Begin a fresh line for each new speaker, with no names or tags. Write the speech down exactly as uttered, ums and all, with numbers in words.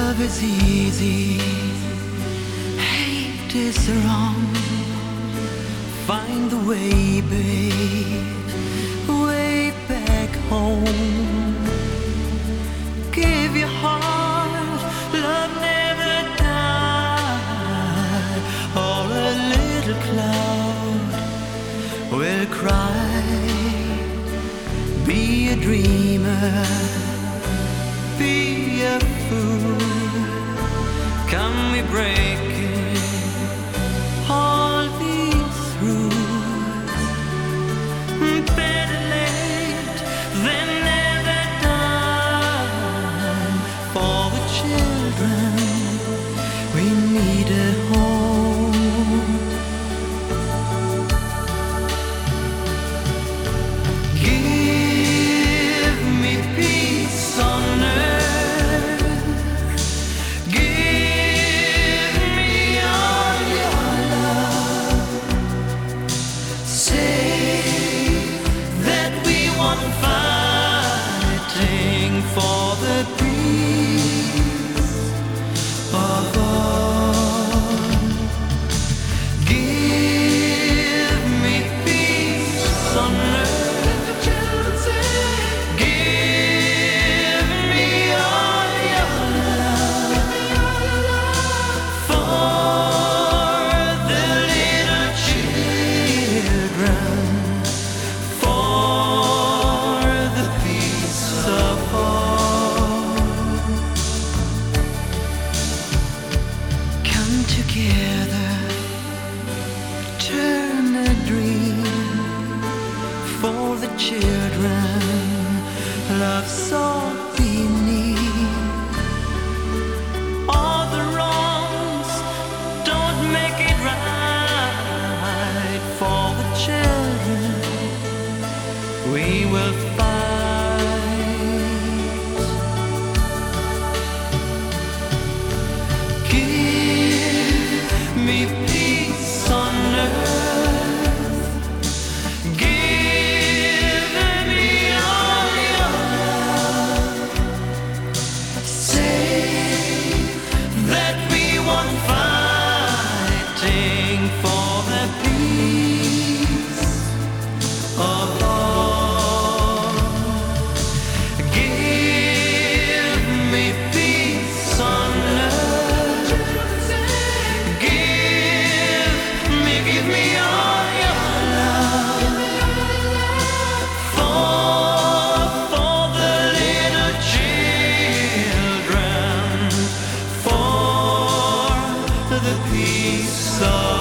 Love is easy, hate is wrong. Find the way, babe, way back home. Give your heart, love never died. Or a little cloud will cry. Be a dreamer, be a fool. Come, we breaking all these rules. Better late than never done. For the children, we need a home. Give me peace on earth. Give me all your love. Say that we want fighting for the peace of all. Give me peace on earth. Give me all your love. For the little children, for the peace of all. Come together, turn a dream for the children. Love so beneath all the wrongs, don't make it right. For the children, we will fight. Give me peace on earth. Give me all your love. Say that we want fighting for the peace of all. Give me peace on earth. Give me, give me all your love. For, for the little children, for the peace of